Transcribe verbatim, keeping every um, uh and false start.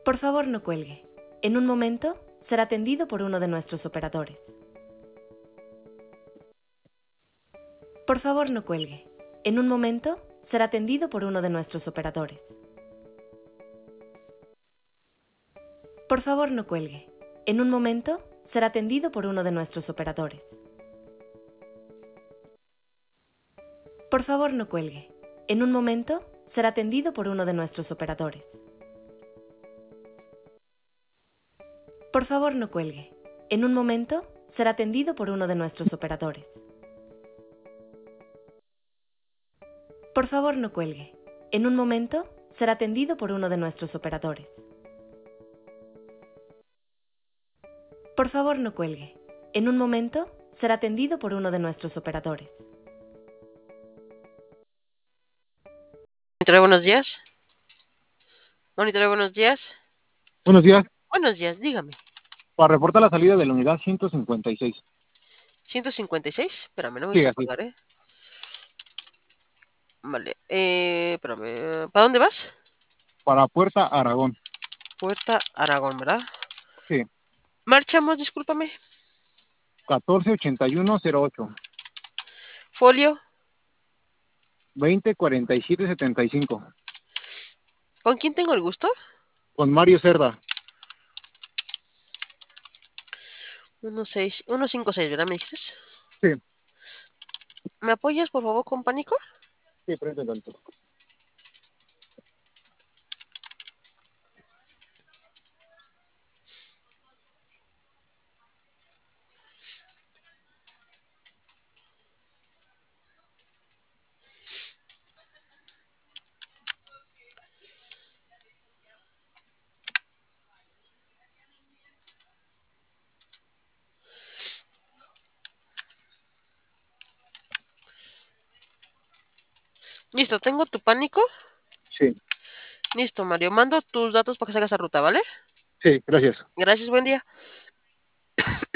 Por favor, no cuelgue. En un momento será atendido por uno de nuestros operadores. Por favor, no cuelgue. En un momento será atendido por uno de nuestros operadores. Por favor, no cuelgue. En un momento será atendido por uno de nuestros operadores. Por favor, no cuelgue. En un momento será atendido por uno de nuestros operadores. Por favor, no cuelgue. En un momento será atendido por uno de nuestros operadores. Por favor, no cuelgue. En un momento será atendido por uno de nuestros operadores. Por favor, no cuelgue. En un momento será atendido por uno de nuestros operadores. Monitor, buenos días. Monitor, buenos días. Buenos días. Buenos días, dígame. Para reportar la salida de la unidad ciento cincuenta y seis. ¿ciento cincuenta y seis? Espérame, no voy Sí, a así. colgar, ¿eh? Vale. Eh, espérame. ¿Para dónde vas? Para Puerta Aragón. Puerta Aragón, ¿verdad? Sí. Marchamos, discúlpame. catorce ochenta y uno cero ocho. Folio. veinte cuarenta y siete setenta y cinco. ¿Con quién tengo el gusto? Con Mario Cerda. uno seis, uno cinco seis, ¿verdad? ¿Me dijiste? Sí. ¿Me apoyas, por favor, con pánico? Sí, frente tanto. Listo, tengo tu pánico. Sí. Listo, Mario. Mando tus datos para que salgas a ruta, ¿vale? Sí, gracias. Gracias, buen día.